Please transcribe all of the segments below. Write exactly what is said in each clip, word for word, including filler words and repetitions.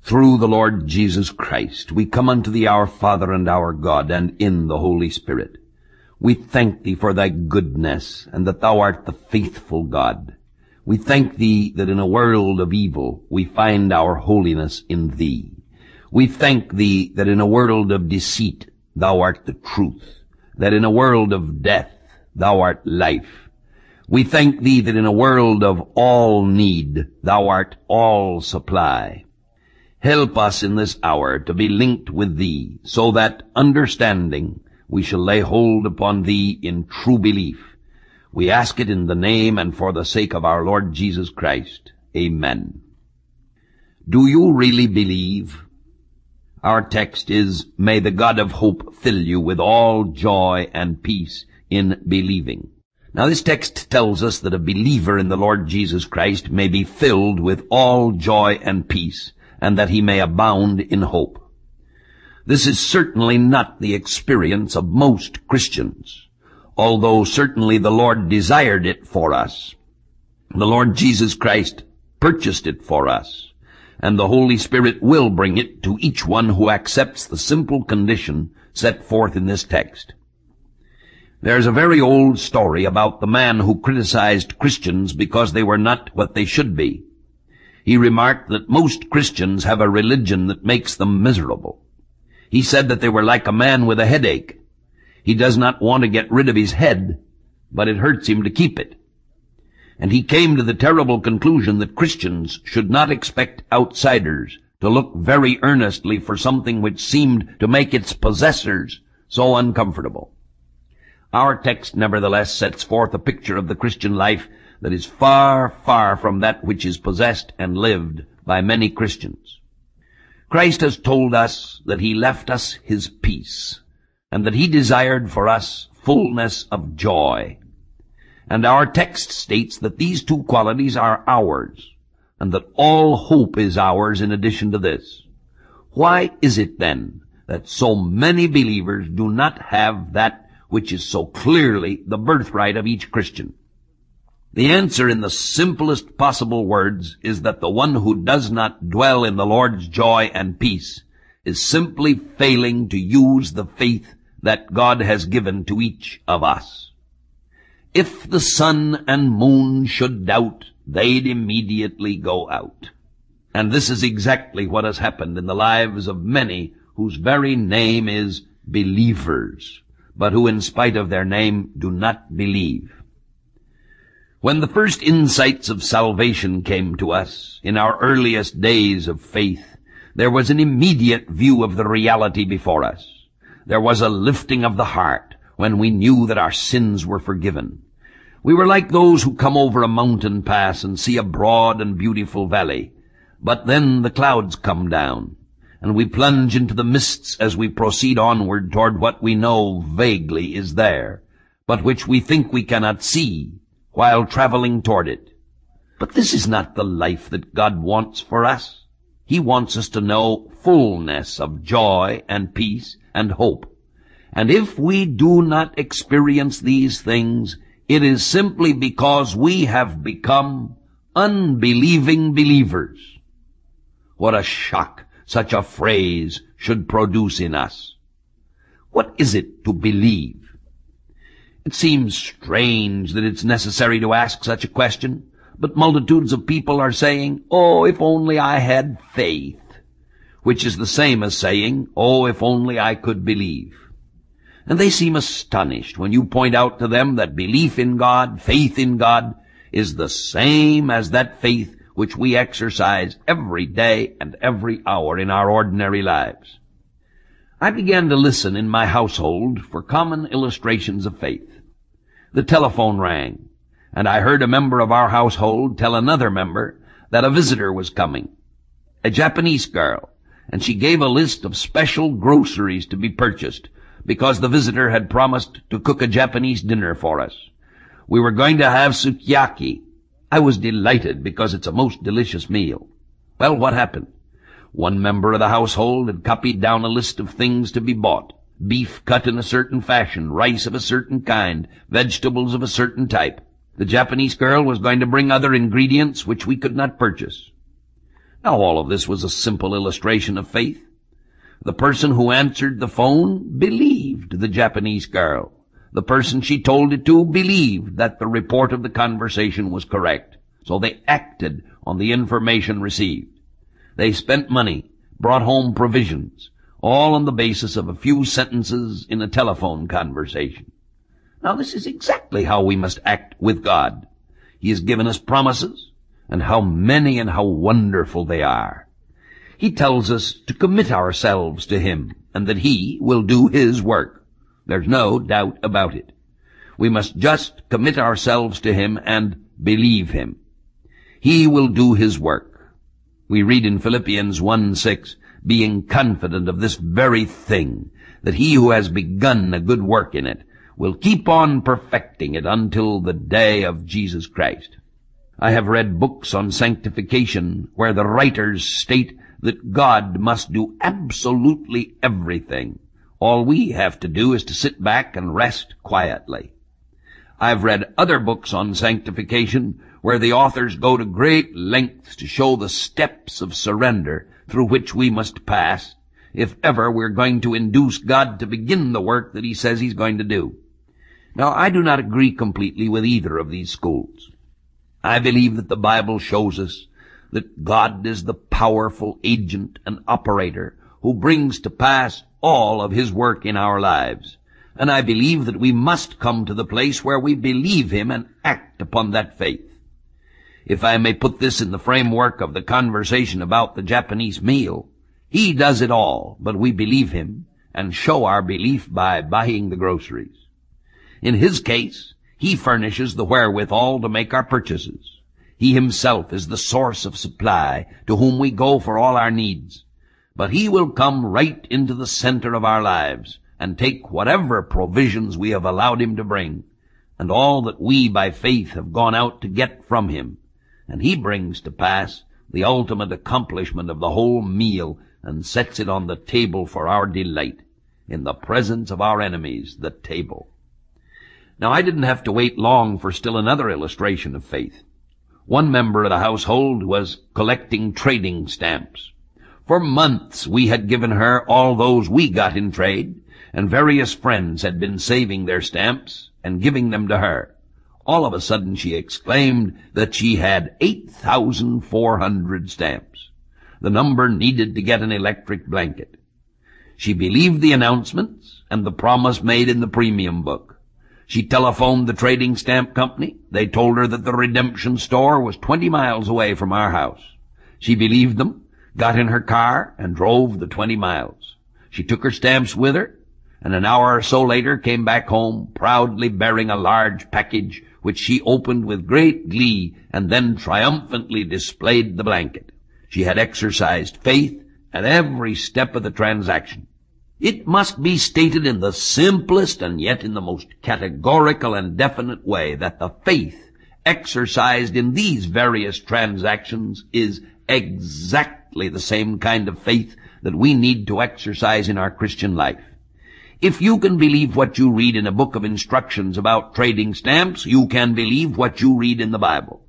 Through the Lord Jesus Christ, we come unto thee, our Father and our God, and in the Holy Spirit. We thank thee for thy goodness, and that thou art the faithful God. We thank thee that in a world of evil we find our holiness in thee. We thank thee that in a world of deceit thou art the truth, that in a world of death thou art life. We thank thee that in a world of all need thou art all supply. Help us in this hour to be linked with thee, so that, understanding, we shall lay hold upon thee in true belief. We ask it in the name and for the sake of our Lord Jesus Christ. Amen. Do you really believe? Our text is, May the God of hope fill you with all joy and peace in believing. Now this text tells us that a believer in the Lord Jesus Christ may be filled with all joy and peace, and that he may abound in hope. This is certainly not the experience of most Christians, although certainly the Lord desired it for us. The Lord Jesus Christ purchased it for us, and the Holy Spirit will bring it to each one who accepts the simple condition set forth in this text. There's a very old story about the man who criticized Christians because they were not what they should be. He remarked that most Christians have a religion that makes them miserable. He said that they were like a man with a headache. He does not want to get rid of his head, but it hurts him to keep it. And he came to the terrible conclusion that Christians should not expect outsiders to look very earnestly for something which seemed to make its possessors so uncomfortable. Our text, nevertheless, sets forth a picture of the Christian life that is far, far from that which is possessed and lived by many Christians. Christ has told us that he left us his peace, and that he desired for us fullness of joy. And our text states that these two qualities are ours, and that all hope is ours in addition to this. Why is it then that so many believers do not have that which is so clearly the birthright of each Christian? The answer in the simplest possible words is that the one who does not dwell in the Lord's joy and peace is simply failing to use the faith that God has given to each of us. If the sun and moon should doubt, they'd immediately go out. And this is exactly what has happened in the lives of many whose very name is believers, but who in spite of their name do not believe. When the first insights of salvation came to us, in our earliest days of faith, there was an immediate view of the reality before us. There was a lifting of the heart when we knew that our sins were forgiven. We were like those who come over a mountain pass and see a broad and beautiful valley, but then the clouds come down, and we plunge into the mists as we proceed onward toward what we know vaguely is there, but which we think we cannot see while traveling toward it. But this is not the life that God wants for us. He wants us to know fullness of joy and peace and hope. And if we do not experience these things, it is simply because we have become unbelieving believers. What a shock such a phrase should produce in us. What is it to believe? It seems strange that it's necessary to ask such a question, but multitudes of people are saying, "Oh, if only I had faith," which is the same as saying, "Oh, if only I could believe." And they seem astonished when you point out to them that belief in God, faith in God, is the same as that faith which we exercise every day and every hour in our ordinary lives. I began to listen in my household for common illustrations of faith. The telephone rang, and I heard a member of our household tell another member that a visitor was coming, a Japanese girl, and she gave a list of special groceries to be purchased because the visitor had promised to cook a Japanese dinner for us. We were going to have sukiyaki. I was delighted because it's a most delicious meal. Well, what happened? One member of the household had copied down a list of things to be bought. Beef cut in a certain fashion, rice of a certain kind, vegetables of a certain type. The Japanese girl was going to bring other ingredients which we could not purchase. Now, all of this was a simple illustration of faith. The person who answered the phone believed the Japanese girl. The person she told it to believed that the report of the conversation was correct. So they acted on the information received. They spent money, brought home provisions, all on the basis of a few sentences in a telephone conversation. Now, this is exactly how we must act with God. He has given us promises, and how many and how wonderful they are. He tells us to commit ourselves to Him, and that He will do His work. There's no doubt about it. We must just commit ourselves to Him and believe Him. He will do His work. We read in Philippians one six, being confident of this very thing, that He who has begun a good work in it will keep on perfecting it until the day of Jesus Christ. I have read books on sanctification where the writers state that God must do absolutely everything. All we have to do is to sit back and rest quietly. I've read other books on sanctification where the authors go to great lengths to show the steps of surrender through which we must pass if ever we're going to induce God to begin the work that He says He's going to do. Now, I do not agree completely with either of these schools. I believe that the Bible shows us that God is the powerful agent and operator who brings to pass all of His work in our lives. And I believe that we must come to the place where we believe Him and act upon that faith. If I may put this in the framework of the conversation about the Japanese meal, He does it all, but we believe Him and show our belief by buying the groceries. In His case, He furnishes the wherewithal to make our purchases. He Himself is the source of supply to whom we go for all our needs. But He will come right into the center of our lives and take whatever provisions we have allowed Him to bring, and all that we by faith have gone out to get from Him, and He brings to pass the ultimate accomplishment of the whole meal and sets it on the table for our delight, in the presence of our enemies, the table. Now, I didn't have to wait long for still another illustration of faith. One member of the household was collecting trading stamps. For months we had given her all those we got in trade, and various friends had been saving their stamps and giving them to her. All of a sudden she exclaimed that she had eight thousand four hundred stamps, the number needed to get an electric blanket. She believed the announcements and the promise made in the premium book. She telephoned the trading stamp company. They told her that the redemption store was twenty miles away from our house. She believed them, got in her car, and drove the twenty miles. She took her stamps with her, and an hour or so later came back home, proudly bearing a large package, which she opened with great glee and then triumphantly displayed the blanket. She had exercised faith at every step of the transaction. It must be stated in the simplest and yet in the most categorical and definite way that the faith exercised in these various transactions is exactly the same kind of faith that we need to exercise in our Christian life. If you can believe what you read in a book of instructions about trading stamps, you can believe what you read in the Bible.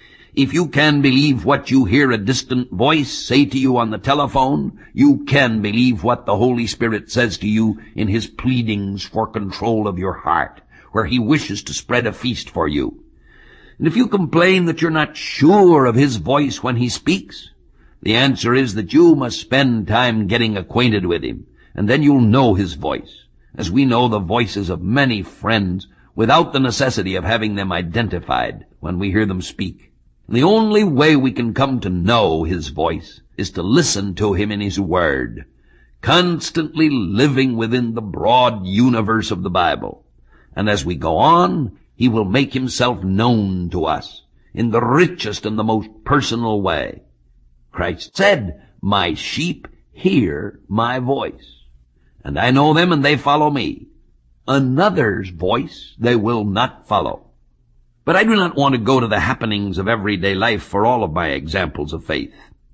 If you can believe what you hear a distant voice say to you on the telephone, you can believe what the Holy Spirit says to you in His pleadings for control of your heart, where He wishes to spread a feast for you. And if you complain that you're not sure of His voice when He speaks, the answer is that you must spend time getting acquainted with Him, and then you'll know His voice, as we know the voices of many friends without the necessity of having them identified when we hear them speak. The only way we can come to know His voice is to listen to Him in His Word, constantly living within the broad universe of the Bible. And as we go on, He will make Himself known to us in the richest and the most personal way. Christ said, "My sheep hear my voice, and I know them and they follow me. Another's voice they will not follow." But I do not want to go to the happenings of everyday life for all of my examples of faith.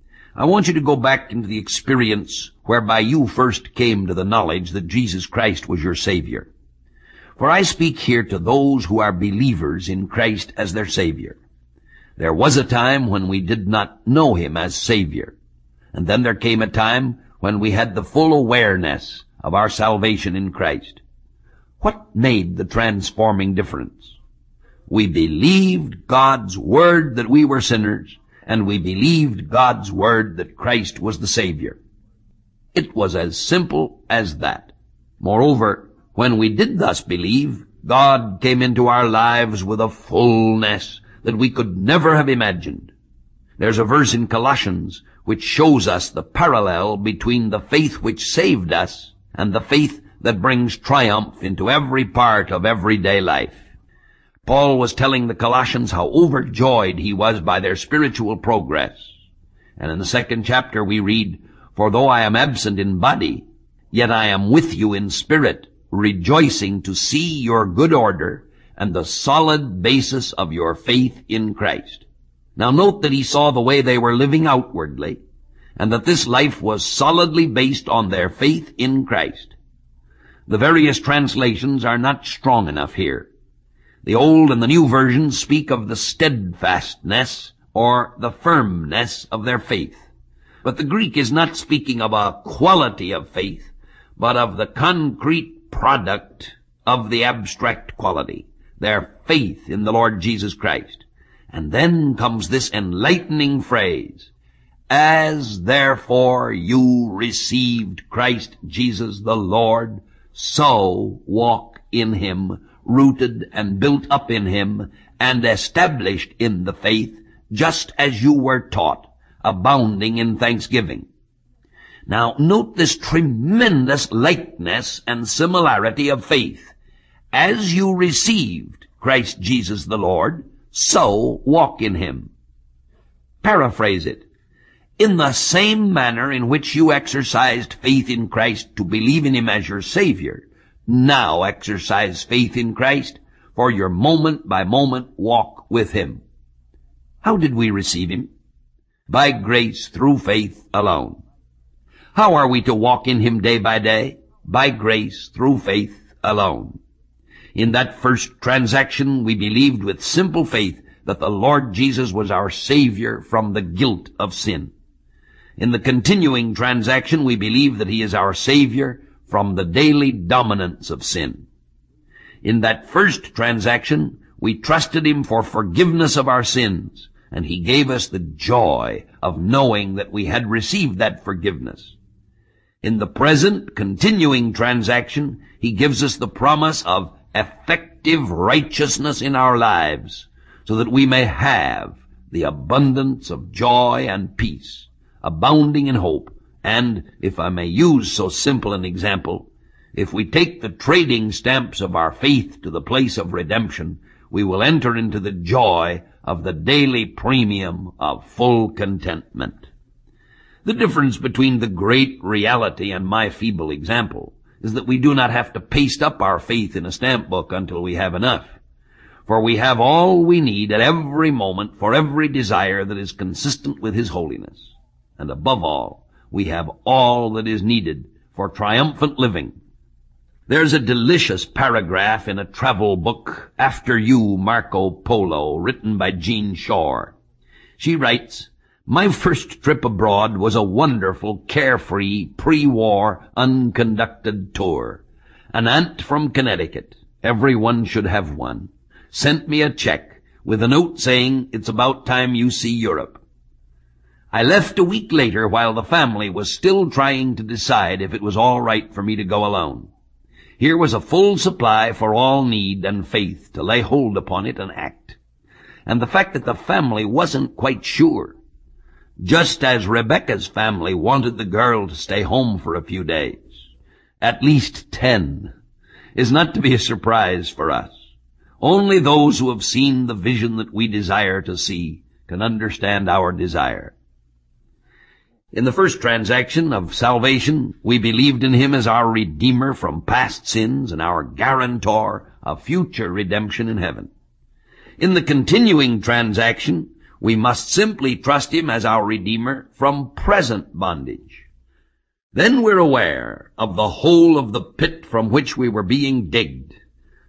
I want you to go back into the experience whereby you first came to the knowledge that Jesus Christ was your Savior. For I speak here to those who are believers in Christ as their Savior. There was a time when we did not know him as Savior. And then there came a time when we had the full awareness of our salvation in Christ. What made the transforming difference? We believed God's word that we were sinners, and we believed God's word that Christ was the Savior. It was as simple as that. Moreover, when we did thus believe, God came into our lives with a fullness that we could never have imagined. There's a verse in Colossians which shows us the parallel between the faith which saved us and the faith that brings triumph into every part of everyday life. Paul was telling the Colossians how overjoyed he was by their spiritual progress. And in the second chapter we read, "For though I am absent in body, yet I am with you in spirit, rejoicing to see your good order and the solid basis of your faith in Christ." Now note that he saw the way they were living outwardly, and that this life was solidly based on their faith in Christ. The various translations are not strong enough here. The Old and the New versions speak of the steadfastness or the firmness of their faith. But the Greek is not speaking of a quality of faith, but of the concrete product of the abstract quality, their faith in the Lord Jesus Christ. And then comes this enlightening phrase, "As therefore you received Christ Jesus the Lord, so walk in him, rooted and built up in him, and established in the faith, just as you were taught, abounding in thanksgiving." Now note this tremendous likeness and similarity of faith. As you received Christ Jesus the Lord, so walk in him. Paraphrase it. In the same manner in which you exercised faith in Christ to believe in him as your Savior, now exercise faith in Christ for your moment-by-moment walk with him. How did we receive him? By grace through faith alone. How are we to walk in him day by day? By grace through faith alone. In that first transaction, we believed with simple faith that the Lord Jesus was our Savior from the guilt of sin. In the continuing transaction, we believe that he is our Savior from the daily dominance of sin. In that first transaction, we trusted him for forgiveness of our sins, and he gave us the joy of knowing that we had received that forgiveness. In the present continuing transaction, he gives us the promise of effective righteousness in our lives, so that we may have the abundance of joy and peace, abounding in hope. And, if I may use so simple an example, if we take the trading stamps of our faith to the place of redemption, we will enter into the joy of the daily premium of full contentment. The difference between the great reality and my feeble example is that we do not have to paste up our faith in a stamp book until we have enough. For we have all we need at every moment for every desire that is consistent with his holiness. And above all, we have all that is needed for triumphant living. There's a delicious paragraph in a travel book, After You, Marco Polo, written by Jean Shore. She writes, "My first trip abroad was a wonderful, carefree, pre-war, unconducted tour. An aunt from Connecticut, everyone should have one, sent me a check with a note saying, 'It's about time you see Europe.' I left a week later while the family was still trying to decide if it was all right for me to go alone. Here was a full supply for all need and faith to lay hold upon it and act. And the fact that the family wasn't quite sure, just as Rebecca's family wanted the girl to stay home for a few days, at least ten, is not to be a surprise for us. Only those who have seen the vision that we desire to see can understand our desire. In the first transaction of salvation, we believed in him as our Redeemer from past sins and our guarantor of future redemption in heaven. In the continuing transaction, we must simply trust him as our Redeemer from present bondage. Then we're aware of the whole of the pit from which we were being digged.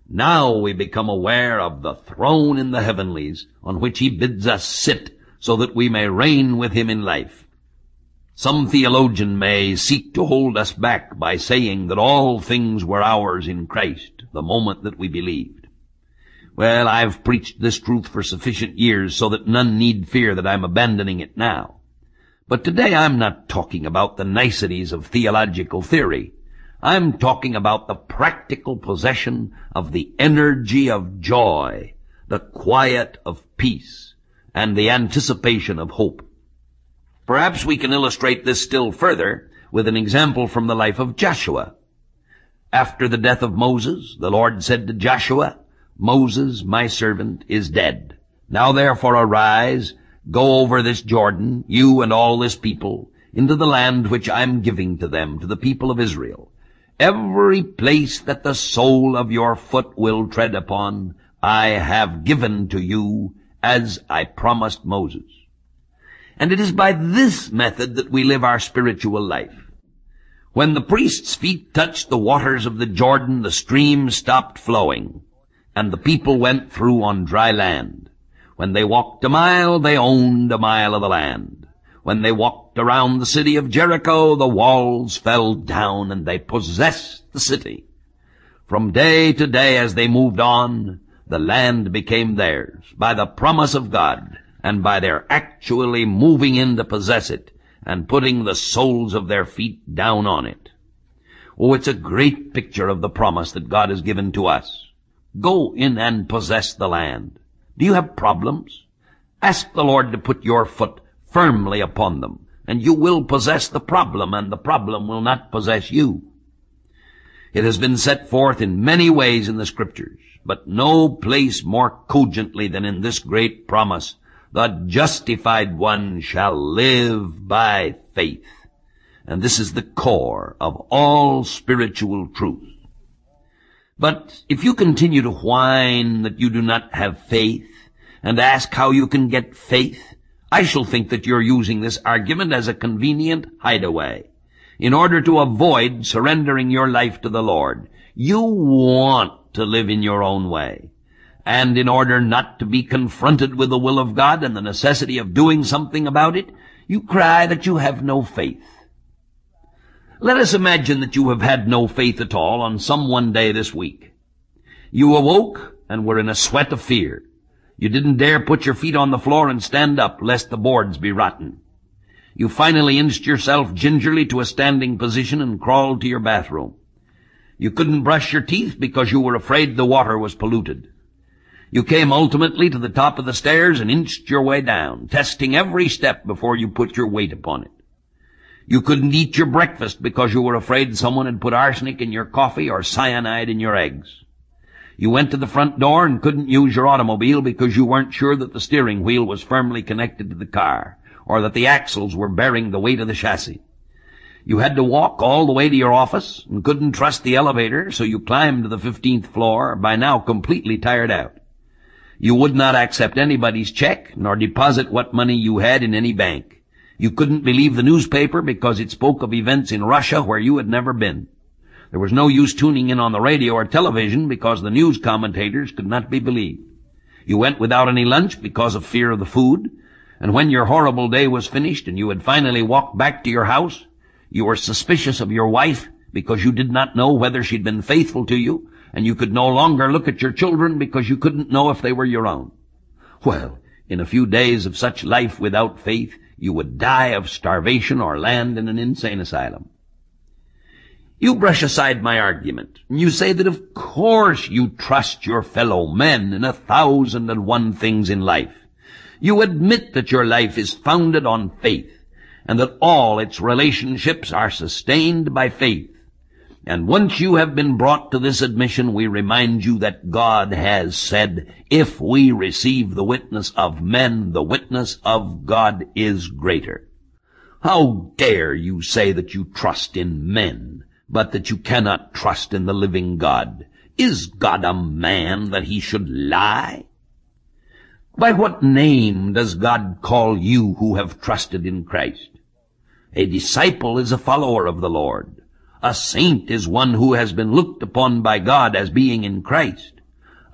Now we become aware of the throne in the heavenlies on which he bids us sit so that we may reign with him in life. Some theologian may seek to hold us back by saying that all things were ours in Christ the moment that we believed. Well, I've preached this truth for sufficient years so that none need fear that I'm abandoning it now. But today I'm not talking about the niceties of theological theory. I'm talking about the practical possession of the energy of joy, the quiet of peace, and the anticipation of hope. Perhaps we can illustrate this still further with an example from the life of Joshua. After the death of Moses, the Lord said to Joshua, "Moses, my servant, is dead. Now therefore arise, go over this Jordan, you and all this people, into the land which I am giving to them, to the people of Israel. Every place that the sole of your foot will tread upon, I have given to you, as I promised Moses." And it is by this method that we live our spiritual life. When the priest's feet touched the waters of the Jordan, the stream stopped flowing, and the people went through on dry land. When they walked a mile, they owned a mile of the land. When they walked around the city of Jericho, the walls fell down and they possessed the city. From day to day as they moved on, the land became theirs by the promise of God and by their actually moving in to possess it and putting the soles of their feet down on it. Oh, it's a great picture of the promise that God has given to us. Go in and possess the land. Do you have problems? Ask the Lord to put your foot firmly upon them, and you will possess the problem, and the problem will not possess you. It has been set forth in many ways in the Scriptures, but no place more cogently than in this great promise: the justified one shall live by faith. And this is the core of all spiritual truth. But if you continue to whine that you do not have faith, and ask how you can get faith, I shall think that you're using this argument as a convenient hideaway in order to avoid surrendering your life to the Lord. You want to live in your own way. And in order not to be confronted with the will of God and the necessity of doing something about it, you cry that you have no faith. Let us imagine that you have had no faith at all on some one day this week. You awoke and were in a sweat of fear. You didn't dare put your feet on the floor and stand up, lest the boards be rotten. You finally inched yourself gingerly to a standing position and crawled to your bathroom. You couldn't brush your teeth because you were afraid the water was polluted. You came ultimately to the top of the stairs and inched your way down, testing every step before you put your weight upon it. You couldn't eat your breakfast because you were afraid someone had put arsenic in your coffee or cyanide in your eggs. You went to the front door and couldn't use your automobile because you weren't sure that the steering wheel was firmly connected to the car, or that the axles were bearing the weight of the chassis. You had to walk all the way to your office and couldn't trust the elevator, so you climbed to the fifteenth floor, by now completely tired out. You would not accept anybody's check, nor deposit what money you had in any bank. You couldn't believe the newspaper because it spoke of events in Russia where you had never been. There was no use tuning in on the radio or television because the news commentators could not be believed. You went without any lunch because of fear of the food, and when your horrible day was finished and you had finally walked back to your house, you were suspicious of your wife because you did not know whether she'd been faithful to you, and you could no longer look at your children because you couldn't know if they were your own. Well, in a few days of such life without faith, you would die of starvation or land in an insane asylum. You brush aside my argument, and you say that of course you trust your fellow men in a thousand and one things in life. You admit that your life is founded on faith, and that all its relationships are sustained by faith. And once you have been brought to this admission, we remind you that God has said, if we receive the witness of men, the witness of God is greater. How dare you say that you trust in men, but that you cannot trust in the living God? Is God a man that he should lie? By what name does God call you who have trusted in Christ? A disciple is a follower of the Lord. A saint is one who has been looked upon by God as being in Christ.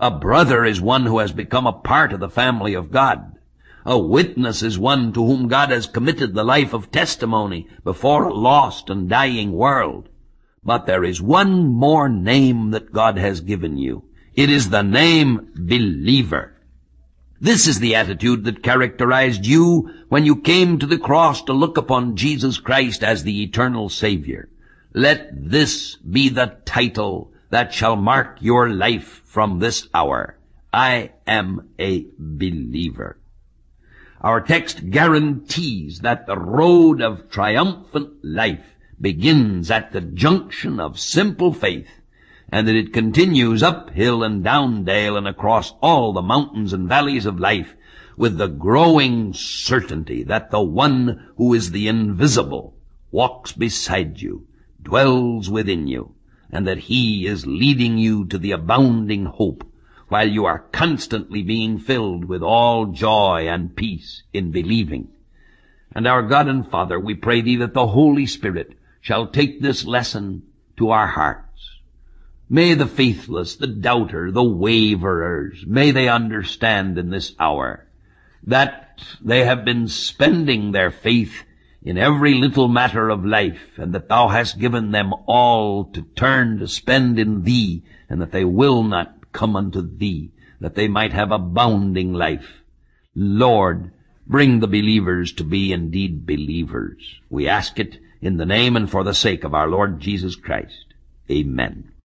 A brother is one who has become a part of the family of God. A witness is one to whom God has committed the life of testimony before a lost and dying world. But there is one more name that God has given you. It is the name believer. This is the attitude that characterized you when you came to the cross to look upon Jesus Christ as the eternal Savior. Let this be the title that shall mark your life from this hour. I am a believer. Our text guarantees that the road of triumphant life begins at the junction of simple faith, and that it continues uphill and down dale and across all the mountains and valleys of life with the growing certainty that the one who is the invisible walks beside you, dwells within you, and that he is leading you to the abounding hope while you are constantly being filled with all joy and peace in believing. And our God and Father, we pray thee that the Holy Spirit shall take this lesson to our hearts. May the faithless, the doubter, the waverers, may they understand in this hour that they have been spending their faith in every little matter of life, and that thou hast given them all to turn to spend in thee, and that they will not come unto thee, that they might have abounding life. Lord, bring the believers to be indeed believers. We ask it in the name and for the sake of our Lord Jesus Christ. Amen.